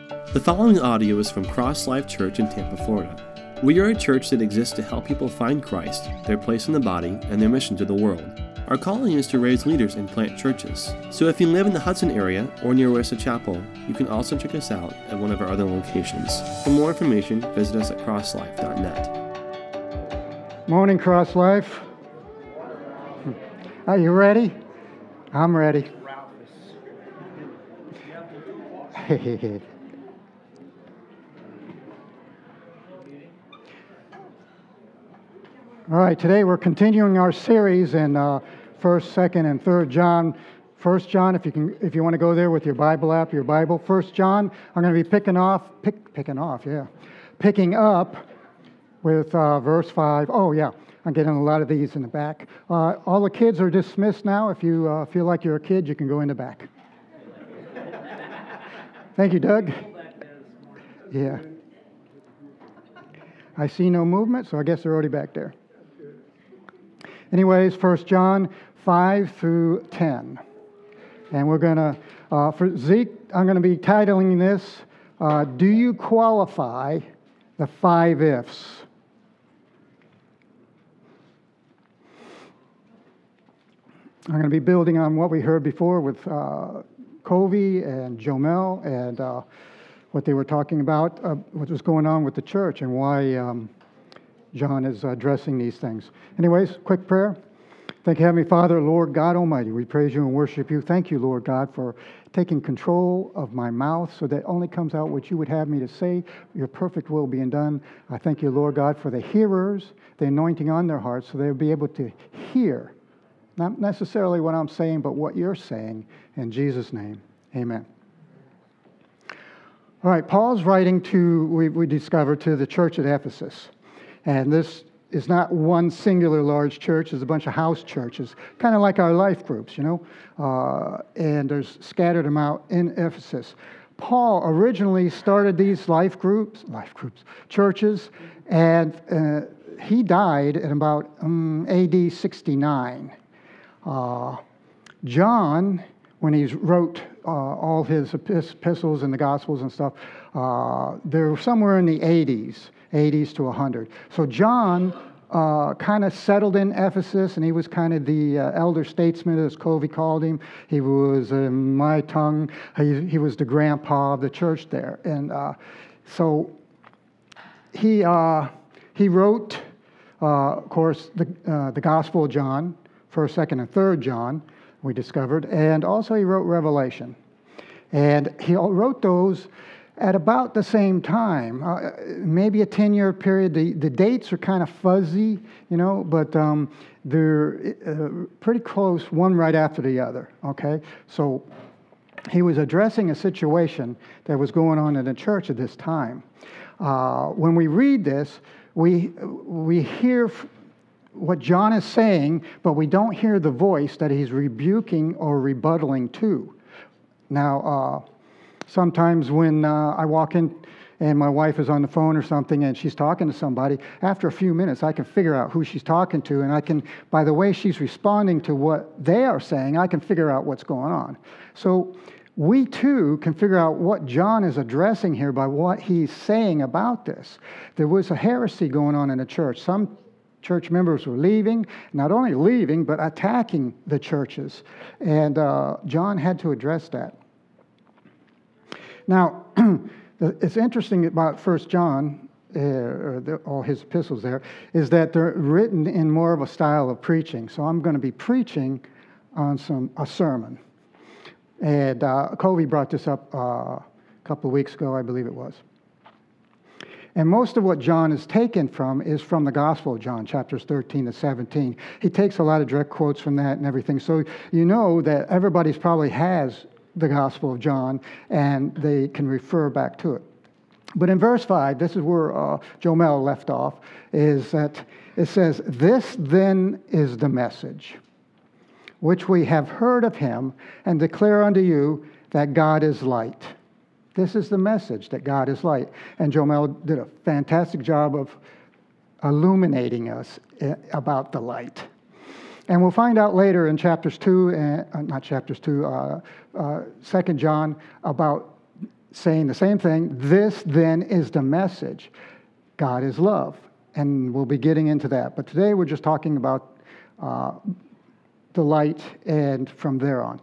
The following audio is from Cross Life Church in Tampa, Florida. We are a church that exists to help people find Christ, their place in the body, and their mission to the world. Our calling is to raise leaders and plant churches. So if you live in the Hudson area or near Westa Chapel, you can also check us out at one of our other locations. For more information, visit us at crosslife.net. Morning, Cross Life. Are you ready? I'm ready. All right, today we're continuing our series in 1st, 2nd, and 3rd John. 1 John, if you want to go there with your Bible app, your Bible. 1 John, I'm going to be picking up with verse 5. Oh, yeah, I'm getting a lot of these in the back. All the kids are dismissed now. If you feel like you're a kid, you can go in the back. Thank you, Doug. Yeah. I see no movement, so I guess they're already back there. Anyways, 1 John 5 through 10. And we're going to, for Zeke, I'm going to be titling this, Do You Qualify the 5 Ifs? I'm going to be building on what we heard before with Covey and Jomel and what they were talking about, what was going on with the church and why John is addressing these things. Anyways, quick prayer. Thank you, Heavenly Father, Lord God Almighty. We praise you and worship you. Thank you, Lord God, for taking control of my mouth so that only comes out what you would have me to say. Your perfect will being done. I thank you, Lord God, for the hearers, the anointing on their hearts so they'll be able to hear, not necessarily what I'm saying, but what you're saying. In Jesus' name, amen. All right, Paul's writing we discovered, to the church at Ephesus. And this is not one singular large church. It's a bunch of house churches, kind of like our life groups, and there's scattered them out in Ephesus. Paul originally started these churches, and he died in about AD 69. John, when he wrote all his epistles and the Gospels and stuff, they're somewhere in the 80s to 100. So John kind of settled in Ephesus, and he was kind of the elder statesman, as Covey called him. He was, in my tongue, he was the grandpa of the church there. And so he wrote, of course, the Gospel of John, 1st, 2nd, and 3rd John, we discovered, and also he wrote Revelation. And he wrote those at about the same time, maybe a 10-year period. The dates are kind of fuzzy, but they're pretty close, one right after the other, okay? So he was addressing a situation that was going on in the church at this time. When we read this, we hear what John is saying, but we don't hear the voice that he's rebuking or rebuttaling to. Now, sometimes when I walk in and my wife is on the phone or something and she's talking to somebody, after a few minutes I can figure out who she's talking to, and I can, by the way she's responding to what they are saying, I can figure out what's going on. So we too can figure out what John is addressing here by what he's saying about this. There was a heresy going on in the church. Some church members were leaving, not only leaving, but attacking the churches. And John had to address that. Now, it's interesting about 1 John, all his epistles there, is that they're written in more of a style of preaching. So I'm going to be preaching on a sermon. And Covey brought this up a couple of weeks ago, I believe it was. And most of what John is taken from is from the Gospel of John, chapters 13 to 17. He takes a lot of direct quotes from that and everything. So you know that everybody's probably has the Gospel of John, and they can refer back to it. But in verse 5, this is where Jomel left off, is that it says, "This then is the message, which we have heard of him, and declare unto you that God is light." This is the message, that God is light. And Jomel did a fantastic job of illuminating us about the light. And we'll find out later in chapters 2, 2 John, about saying the same thing. This then is the message. God is love. And we'll be getting into that. But today we're just talking about the light and from there on.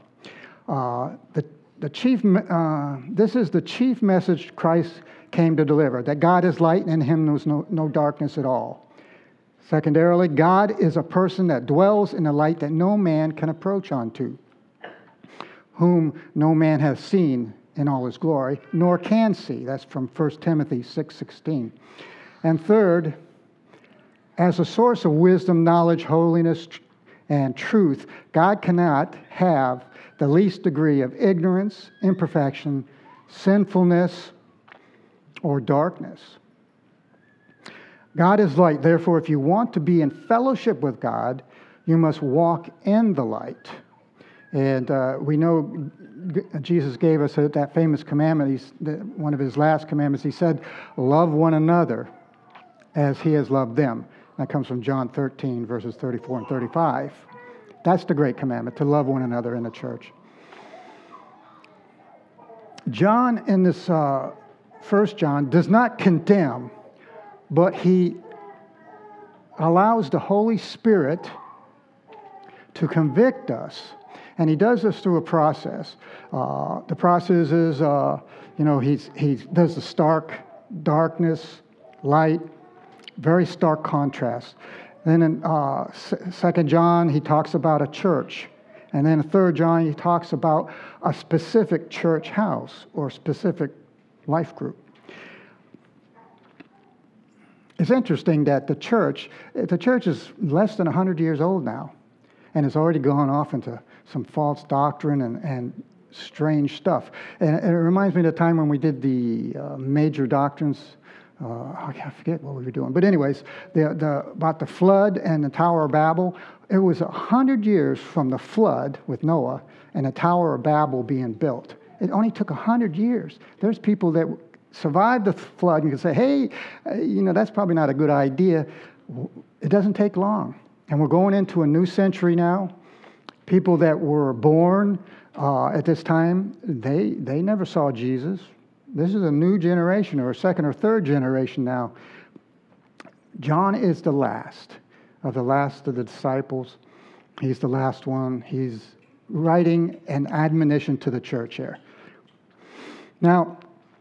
This is the chief message Christ came to deliver, that God is light and in him there's no darkness at all. Secondarily, God is a person that dwells in a light that no man can approach unto, whom no man has seen in all his glory, nor can see. That's from 1 Timothy 6:16. And third, as a source of wisdom, knowledge, holiness, and truth, God cannot have the least degree of ignorance, imperfection, sinfulness, or darkness. God is light. Therefore, if you want to be in fellowship with God, you must walk in the light. And we know Jesus gave us that famous commandment. One of his last commandments, he said, love one another as he has loved them. That comes from John 13, verses 34 and 35. That's the great commandment, to love one another in the church. John, in this 1 John, does not condemn, but he allows the Holy Spirit to convict us. And he does this through a process. The process is, he does the stark darkness, light, very stark contrast. Then in 2 John, he talks about a church. And then in 3 John, he talks about a specific church house or specific life group. It's interesting that the church is less than 100 years old now, and it's already gone off into some false doctrine and strange stuff. And it reminds me of the time when we did the major doctrines. I forget what we were doing. But anyways, about the flood and the Tower of Babel, it was 100 years from the flood with Noah and the Tower of Babel being built. It only took 100 years. There's people that survived the flood and can say, hey, that's probably not a good idea. It doesn't take long. And we're going into a new century now. People that were born at this time, they never saw Jesus. This is a new generation or a second or third generation now. John is the last of the disciples. He's the last one. He's writing an admonition to the church here. Now,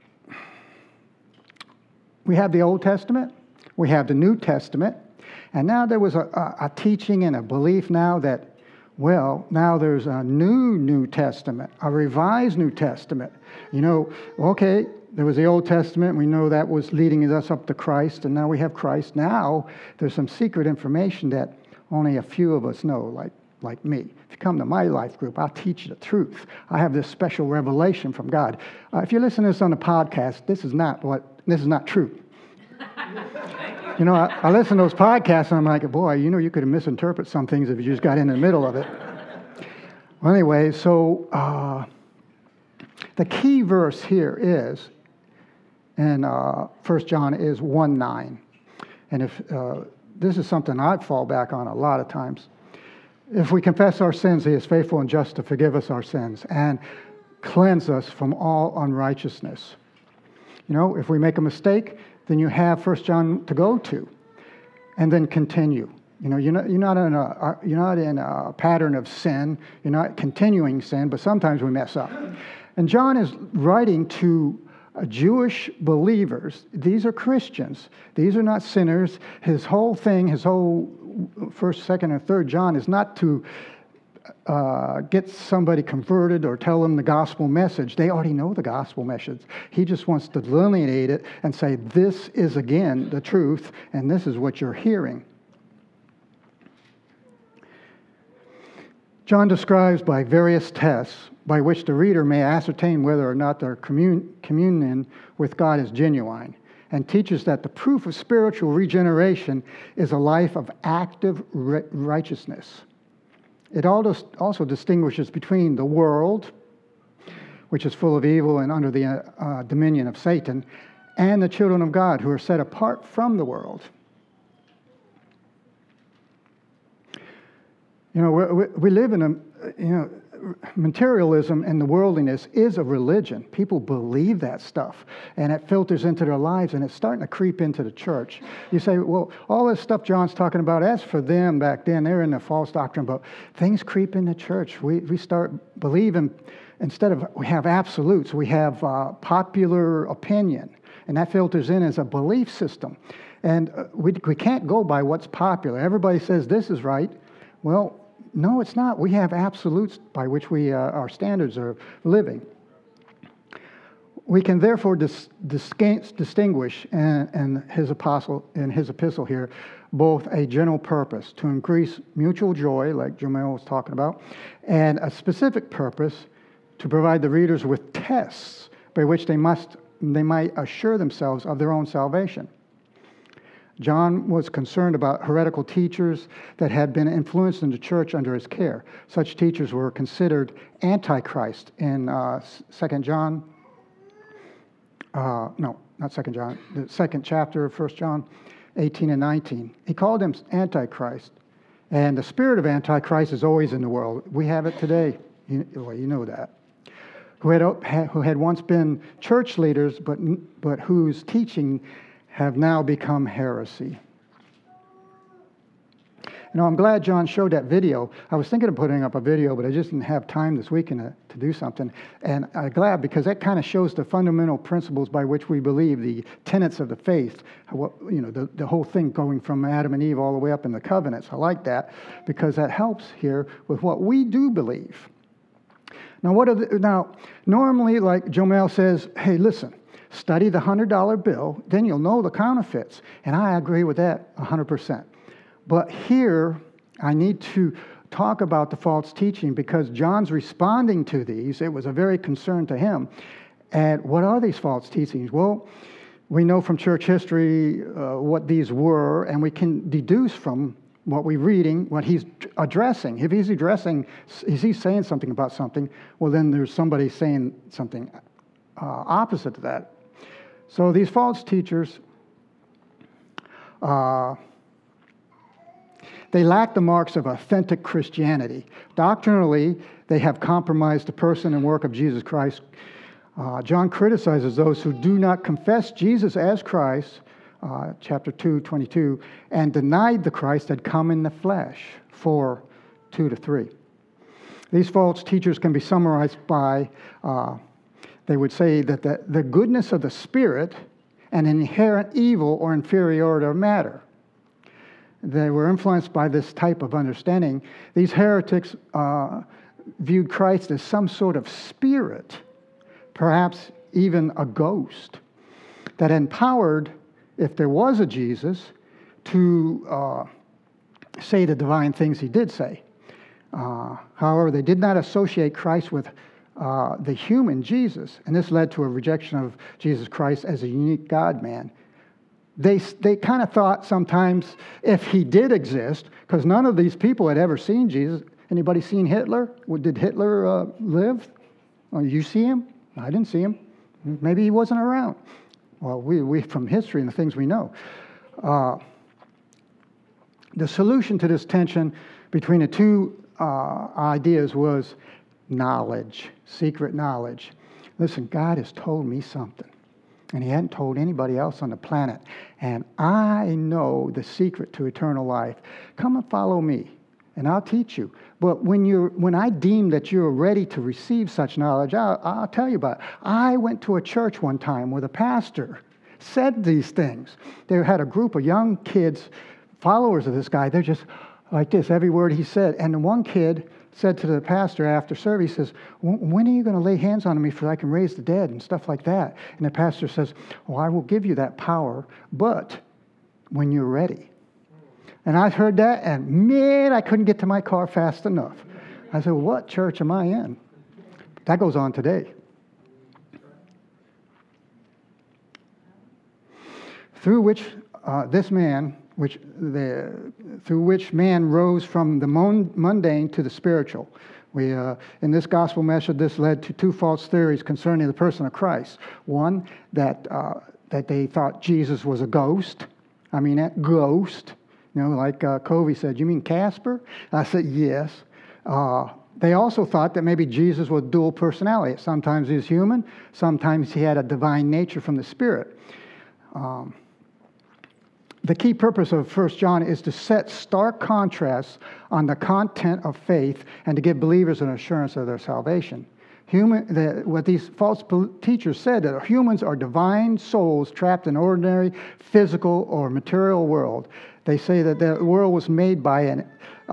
we have the Old Testament. We have the New Testament. And now there was a teaching and a belief now that, now there's a New Testament, a revised New Testament. Okay, there was the Old Testament. We know that was leading us up to Christ, and now we have Christ. Now there's some secret information that only a few of us know, like me. If you come to my life group, I'll teach you the truth. I have this special revelation from God. If you listen to this on the podcast, this is not true. I listen to those podcasts, and I'm like, boy, you could have misinterpreted some things if you just got in the middle of it. Well, anyway, so the key verse here is, in 1 John, is 1:9. And if this is something I fall back on a lot of times. If we confess our sins, he is faithful and just to forgive us our sins and cleanse us from all unrighteousness. If we make a mistake, then you have 1 John to go to, and then continue. You're not in a pattern of sin. You're not continuing sin, but sometimes we mess up. And John is writing to Jewish believers. These are Christians. These are not sinners. His whole 1st, 2nd, and 3rd John is not to get somebody converted or tell them the gospel message. They already know the gospel message. He just wants to delineate it and say, this is, again, the truth, and this is what you're hearing. John describes by various tests by which the reader may ascertain whether or not their communion with God is genuine, and teaches that the proof of spiritual regeneration is a life of active righteousness. It also distinguishes between the world, which is full of evil and under the dominion of Satan, and the children of God who are set apart from the world. We live in materialism and the worldliness is a religion. People believe that stuff, and it filters into their lives, and it's starting to creep into the church. You say, well, all this stuff John's talking about, that's for them back then. They're in the false doctrine, but things creep in the church. We start believing, instead of we have absolutes, we have popular opinion, and that filters in as a belief system. And we can't go by what's popular. Everybody says this is right. Well, no, it's not. We have absolutes by which our standards are living. We can therefore distinguish in his epistle here both a general purpose to increase mutual joy, like Jamel was talking about, and a specific purpose to provide the readers with tests by which they might assure themselves of their own salvation. John was concerned about heretical teachers that had been influenced in the church under his care. Such teachers were considered antichrist in 2 John. No, not 2 John. The second chapter of 1 John 18 and 19. He called them antichrist. And the spirit of antichrist is always in the world. We have it today. You know that. Who had once been church leaders, but whose teaching have now become heresy. I'm glad John showed that video. I was thinking of putting up a video, but I just didn't have time this weekend to do something. And I'm glad because that kind of shows the fundamental principles by which we believe, the tenets of the faith, the whole thing going from Adam and Eve all the way up in the covenants. I like that because that helps here with what we do believe. Now, normally, like Jomel says, hey, listen, study the $100 bill, then you'll know the counterfeits. And I agree with that 100%. But here, I need to talk about the false teaching because John's responding to these. It was a very concern to him. And what are these false teachings? Well, we know from church history what these were, and we can deduce from what we're reading, what he's addressing. If he's saying something about something, well, then there's somebody saying something opposite to that. So these false teachers, they lack the marks of authentic Christianity. Doctrinally, they have compromised the person and work of Jesus Christ. John criticizes those who do not confess Jesus as Christ, chapter 2:22, and denied the Christ had come in the flesh, 4:2-3. These false teachers can be summarized by they would say that the goodness of the Spirit and inherent evil or inferiority of matter. They were influenced by this type of understanding. These heretics viewed Christ as some sort of spirit, perhaps even a ghost, that empowered, if there was a Jesus, to say the divine things he did say. However, they did not associate Christ with the human Jesus, and this led to a rejection of Jesus Christ as a unique God-man. They kind of thought sometimes if he did exist, because none of these people had ever seen Jesus. Anybody seen Hitler? Did Hitler live? Oh, you see him? I didn't see him. Maybe he wasn't around. Well, we from history and the things we know. The solution to this tension between the two ideas was knowledge, secret knowledge. Listen, God has told me something, and he hadn't told anybody else on the planet. And I know the secret to eternal life. Come and follow me, and I'll teach you. But when I deem that you're ready to receive such knowledge, I'll tell you about it. I went to a church one time where the pastor said these things. They had a group of young kids, followers of this guy. They're just like this, every word he said. And the one kid said to the pastor after service, he says, when are you going to lay hands on me so I can raise the dead and stuff like that? And the pastor says, oh, I will give you that power, but when you're ready. And I heard that, and man, I couldn't get to my car fast enough. I said, what church am I in? That goes on today. Through which through which man rose from the mundane to the spiritual. In this gospel message, this led to two false theories concerning the person of Christ. One, that they thought Jesus was a ghost. I mean, that ghost. Like Covey said, you mean Casper? I said, yes. They also thought that maybe Jesus was dual personality. Sometimes he was human, sometimes he had a divine nature from the Spirit. The key purpose of 1 John is to set stark contrasts on the content of faith and to give believers an assurance of their salvation. What these false teachers said, that humans are divine souls trapped in ordinary physical or material world. They say that the world was made by an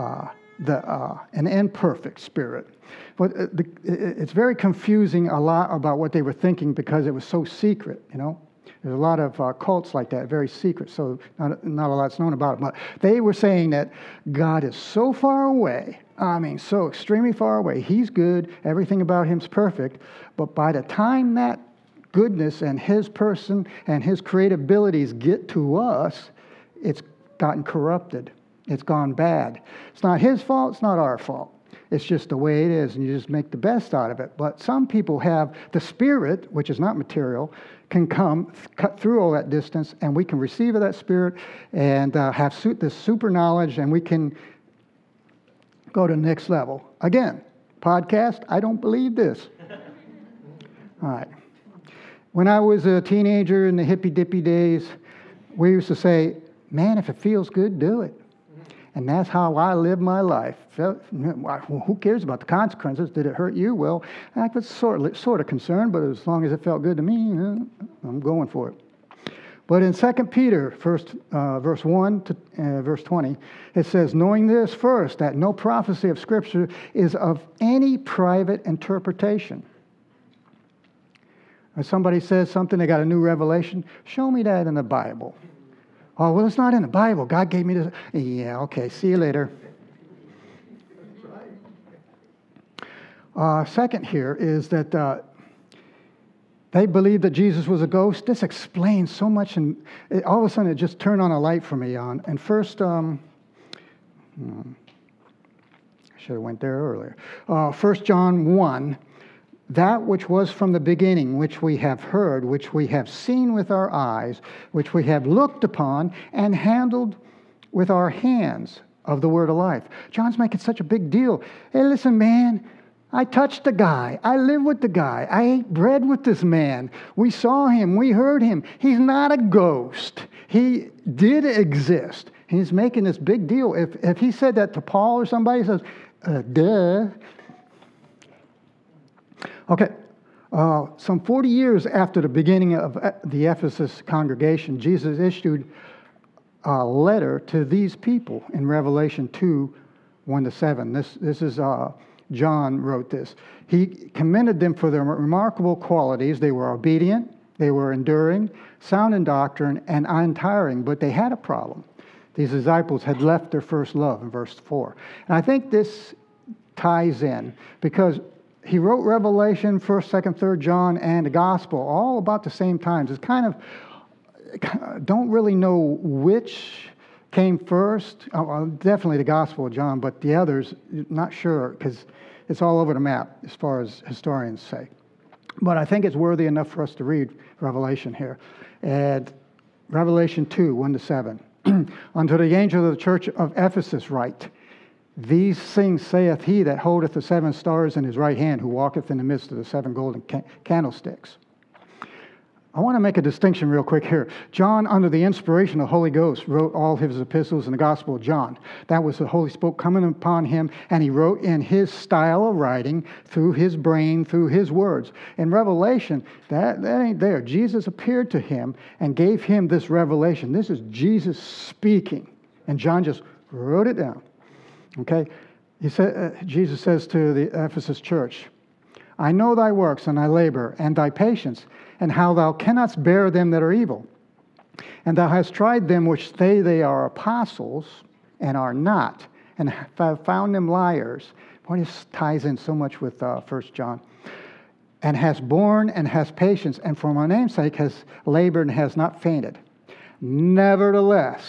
imperfect spirit. But it's very confusing a lot about what they were thinking because it was so secret, you know. There's a lot of cults like that, very secret, so not a lot's known about it. But they were saying that God is so far away, so extremely far away. He's good, everything about him's perfect, but by the time that goodness and his person and his creative abilities get to us, it's gotten corrupted. It's gone bad. It's not his fault, it's not our fault. It's just the way it is, and you just make the best out of it. But some people have the Spirit, which is not material, can cut through all that distance, and we can receive of that Spirit and have this super knowledge, and we can go to the next level. Again, podcast, I don't believe this. All right. When I was a teenager in the hippy-dippy days, we used to say, man, if it feels good, do it. And that's how I live my life. Who cares about the consequences? Did it hurt you? Well, I was sort of concerned, but as long as it felt good to me, I'm going for it. But in 2 Peter, verse 1 to verse 20, it says, knowing this first, that no prophecy of Scripture is of any private interpretation. If somebody says something, they got a new revelation, show me that in the Bible. Oh, well, it's not in the Bible. God gave me this. Yeah, okay, see you later. Second here is that they believed that Jesus was a ghost. This explains so much, and all of a sudden it just turned on a light for me. And first, I should have went there earlier. 1 John 1, that which was from the beginning, which we have heard, which we have seen with our eyes, which we have looked upon and handled with our hands of the word of life. John's making such a big deal. Hey, listen, man, I touched the guy. I live with the guy. I ate bread with this man. We saw him. We heard him. He's not a ghost. He did exist. He's making this big deal. If he said that to Paul or somebody, he says, duh. Okay, some 40 years after the beginning of the Ephesus congregation, Jesus issued a letter to these people in Revelation 2, 1-7. This is John wrote this. He commended them for their remarkable qualities. They were obedient, they were enduring, sound in doctrine, and untiring, but they had a problem. These disciples had left their first love in verse 4. And I think this ties in because he wrote Revelation, 1st, 2nd, 3rd John, and the Gospel all about the same times. It's kind of, don't really know which came first. Well, definitely the Gospel of John, but the others, not sure, because it's all over the map as far as historians say. But I think it's worthy enough for us to read Revelation here. And Revelation 2, 1-7. Unto the angel of the church of Ephesus write, these things saith he that holdeth the 7 stars in his right hand, who walketh in the midst of the 7 golden candlesticks. I want to make a distinction real quick here. John, under the inspiration of the Holy Ghost, wrote all his epistles in the Gospel of John. That was the Holy Spirit coming upon him, and he wrote in his style of writing, through his brain, through his words. In Revelation, that ain't there. Jesus appeared to him and gave him this revelation. This is Jesus speaking, and John just wrote it down. Okay, Jesus says to the Ephesus church, I know thy works and thy labor and thy patience, and how thou cannot bear them that are evil. And thou hast tried them which they are apostles and are not, and have found them liars. Boy, this ties in so much with 1 John. And hast borne and hast patience, and for my name's sake has labored and has not fainted. Nevertheless,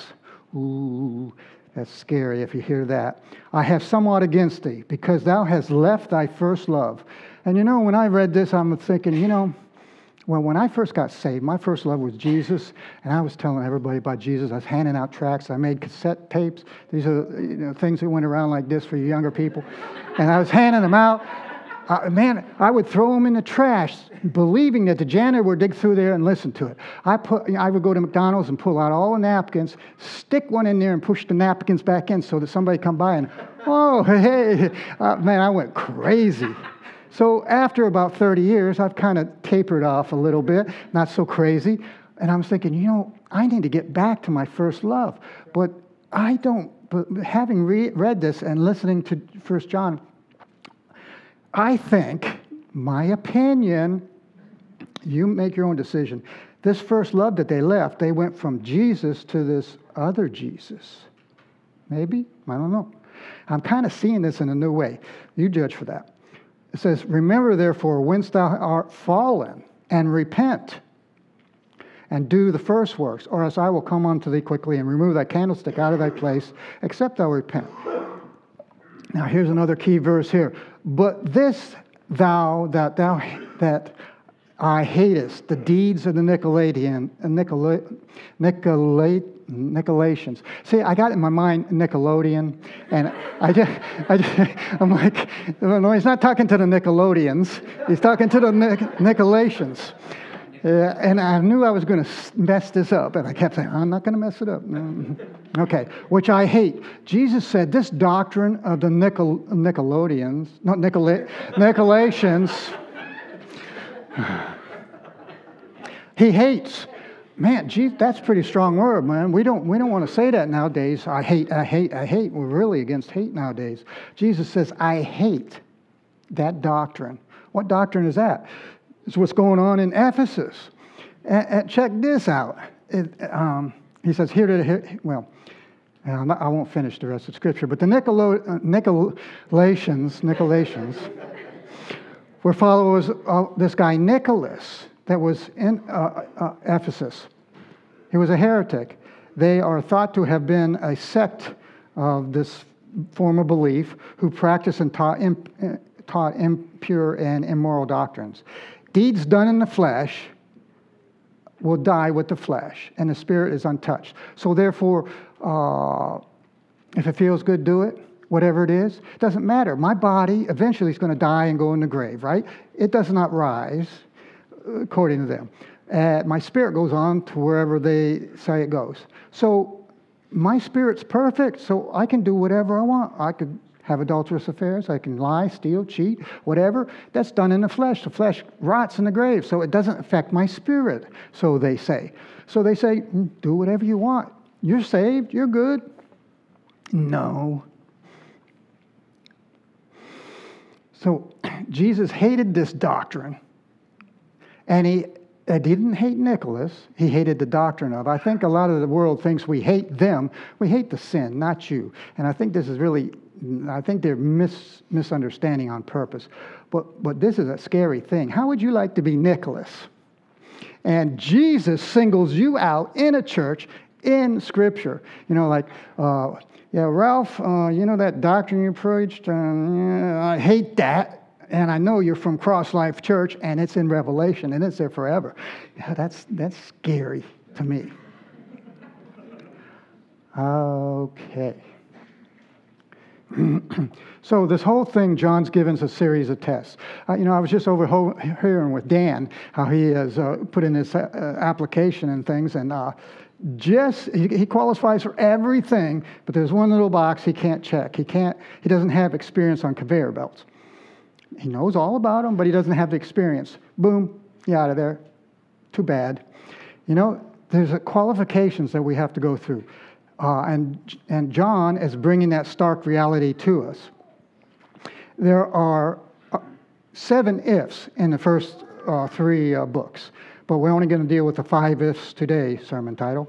that's scary if you hear that. I have somewhat against thee, because thou hast left thy first love. And when I read this, I'm thinking, Well, when I first got saved, my first love was Jesus, and I was telling everybody about Jesus. I was handing out tracts. I made cassette tapes. These are things that went around like this for you younger people. And I was handing them out. Man, I would throw them in the trash, believing that the janitor would dig through there and listen to it. I would go to McDonald's and pull out all the napkins, stick one in there and push the napkins back in so that somebody come by and, oh, hey. Man, I went crazy. So after about 30 years, I've kind of tapered off a little bit, not so crazy. And I was thinking, I need to get back to my first love. But I don't, but having read this and listening to 1 John, I think, my opinion, you make your own decision. This first love that they left, they went from Jesus to this other Jesus. Maybe? I don't know. I'm kind of seeing this in a new way. You judge for that. It says, remember therefore, whence thou art fallen, and repent, and do the first works, or else I will come unto thee quickly, and remove thy candlestick out of thy place, except thou repent. Now here's another key verse here. But this that I hatest, the deeds of the Nicolaitans. See, I got in my mind Nickelodeon, and I'm like, no, he's not talking to the Nickelodeons. He's talking to the Nicolaitans. And I knew I was going to mess this up, and I kept saying, I'm not going to mess it up. No. Okay, which I hate. Jesus said this doctrine of the Nicolaitans, he hates. Man, geez, that's a pretty strong word, man. We don't want to say that nowadays. I hate. We're really against hate nowadays. Jesus says, I hate that doctrine. What doctrine is that? It's what's going on in Ephesus. Check this out. He says, I won't finish the rest of Scripture, but the Nicolaitans were followers of this guy Nicholas that was in Ephesus. He was a heretic. They are thought to have been a sect of this form of belief who practiced and taught impure and immoral doctrines. Deeds done in the flesh will die with the flesh, and the spirit is untouched. So therefore, if it feels good, do it. Whatever it is, it doesn't matter. My body eventually is going to die and go in the grave, right? It does not rise, according to them. My spirit goes on to wherever they say it goes. So my spirit's perfect, so I can do whatever I want. I could have adulterous affairs. I can lie, steal, cheat, whatever. That's done in the flesh. The flesh rots in the grave, so it doesn't affect my spirit, so they say. So they say, do whatever you want. You're saved. You're good. No. So Jesus hated this doctrine, and he didn't hate Nicholas. He hated the doctrine of. I think a lot of the world thinks we hate them. We hate the sin, not you. And I think this is really, I think they're misunderstanding on purpose. But this is a scary thing. How would you like to be Nicholas? And Jesus singles you out in a church, in Scripture. Ralph, that doctrine you preached, I hate that. And I know you're from Cross Life Church, and it's in Revelation, and it's there forever. Yeah, that's scary to me. Okay. So this whole thing, John's given us a series of tests. I was just overhearing with Dan how he has put in his application and things, and he qualifies for everything, but there's one little box he can't check. He doesn't have experience on conveyor belts. He knows all about them, but he doesn't have the experience. Boom, you're out of there. Too bad. There's qualifications that we have to go through. And John is bringing that stark reality to us. There are 7 ifs in the first 3 books, but we're only going to deal with the 5 ifs today, sermon title.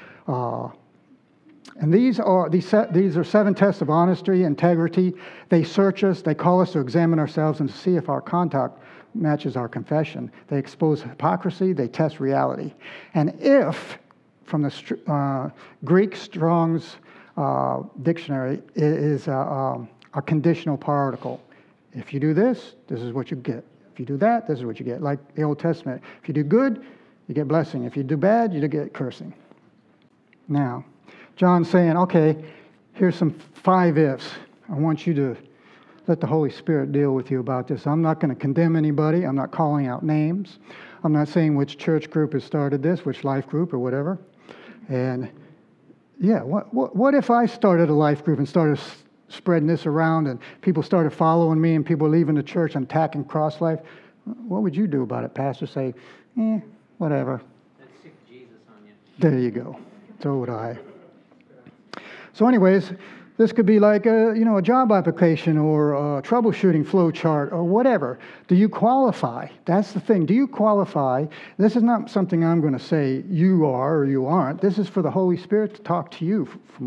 And these are 7 tests of honesty, integrity. They search us. They call us to examine ourselves and to see if our conduct matches our confession. They expose hypocrisy. They test reality. And if, from the Greek Strong's dictionary, is a conditional particle. If you do this, this is what you get. If you do that, this is what you get. Like the Old Testament. If you do good, you get blessing. If you do bad, you get cursing. Now, John's saying, okay, here's some 5 ifs. I want you to let the Holy Spirit deal with you about this. I'm not going to condemn anybody. I'm not calling out names. I'm not saying which church group has started this, which life group or whatever. And yeah, what if I started a life group and started spreading this around and people started following me and people leaving the church and attacking Cross Life? What would you do about it, Pastor? Say, whatever. Let's stick Jesus on you. There you go. So would I. So anyways, this could be like a job application or a troubleshooting flow chart or whatever. Do you qualify? That's the thing. Do you qualify? This is not something I'm going to say you are or you aren't. This is for the Holy Spirit to talk to you from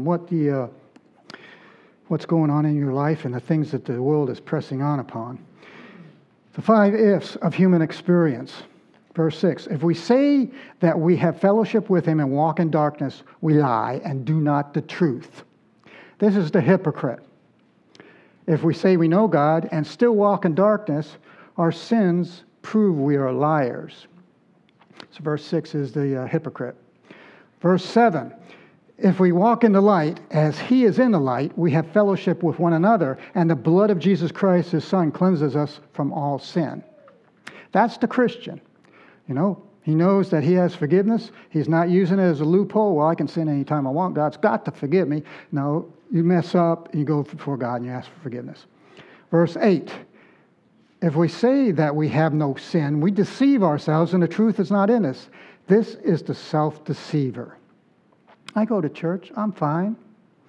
what's going on in your life and the things that the world is pressing on upon. The 5 ifs of human experience. Verse 6, if we say that we have fellowship with him and walk in darkness, we lie and do not the truth. This is the hypocrite. If we say we know God and still walk in darkness, our sins prove we are liars. So verse 6 is the hypocrite. Verse 7, if we walk in the light as he is in the light, we have fellowship with one another, and the blood of Jesus Christ, his Son, cleanses us from all sin. That's the Christian. He knows that he has forgiveness. He's not using it as a loophole. Well, I can sin anytime I want. God's got to forgive me. No, you mess up, and you go before God and you ask for forgiveness. Verse 8, if we say that we have no sin, we deceive ourselves and the truth is not in us. This is the self-deceiver. I go to church. I'm fine.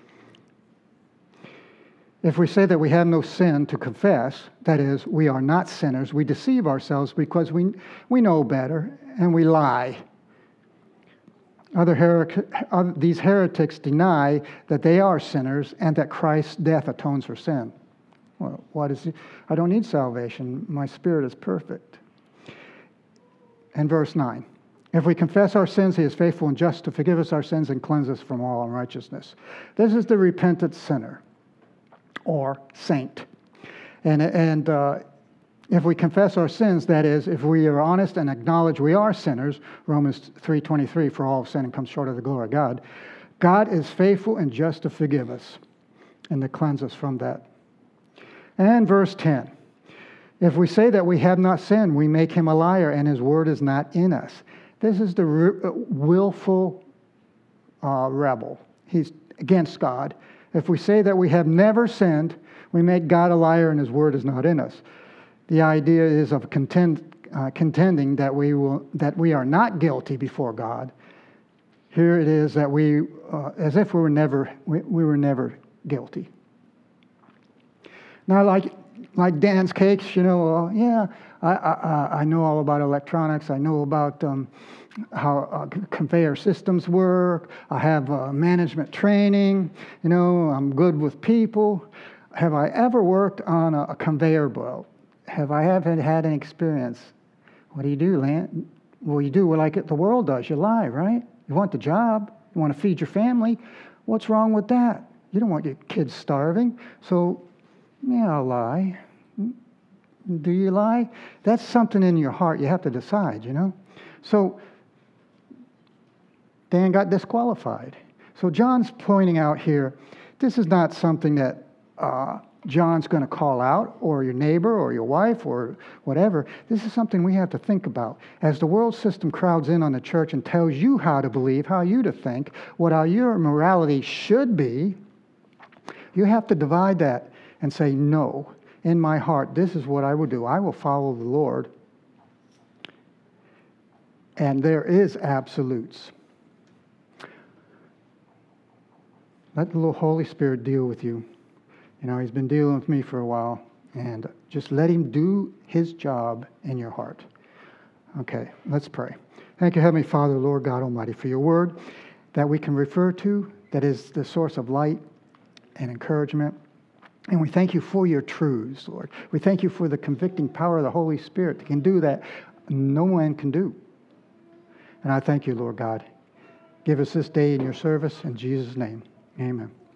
If we say that we have no sin to confess, that is, we are not sinners, we deceive ourselves because we know better and we lie. These heretics deny that they are sinners and that Christ's death atones for sin. Well, I don't need salvation. My spirit is perfect. And verse 9. If we confess our sins, he is faithful and just to forgive us our sins and cleanse us from all unrighteousness. This is the repentant sinner or saint. And if we confess our sins, that is, if we are honest and acknowledge we are sinners, Romans 3:23, for all have sinned and come short of the glory of God, God is faithful and just to forgive us and to cleanse us from that. And verse 10, if we say that we have not sinned, we make him a liar and his word is not in us. This is the willful rebel. He's against God. If we say that we have never sinned, we make God a liar and his word is not in us. The idea is of contending that we are not guilty before God. Here it is that we, as if we were never guilty. Now, like Dan's Cakes, I know all about electronics. I know about how conveyor systems work. I have management training. I'm good with people. Have I ever worked on a conveyor belt? Have I ever had an experience? What do you do, Lance? Well, you do like the world does. You lie, right? You want the job. You want to feed your family. What's wrong with that? You don't want your kids starving. So, yeah, I'll lie. Do you lie? That's something in your heart you have to decide, So, Dan got disqualified. So John's pointing out here, this is not something that John's going to call out, or your neighbor, or your wife, or whatever. This is something we have to think about. As the world system crowds in on the church and tells you how to believe, how you to think, what your morality should be, you have to divide that and say, no, in my heart, this is what I will do. I will follow the Lord. And there is absolutes. Let the Holy Spirit deal with you. He's been dealing with me for a while, and just let him do his job in your heart. Okay, let's pray. Thank you, Heavenly Father, Lord God Almighty, for your word that we can refer to, that is the source of light and encouragement. And we thank you for your truths, Lord. We thank you for the convicting power of the Holy Spirit that can do that no man can do. And I thank you, Lord God. Give us this day in your service. In Jesus' name, amen.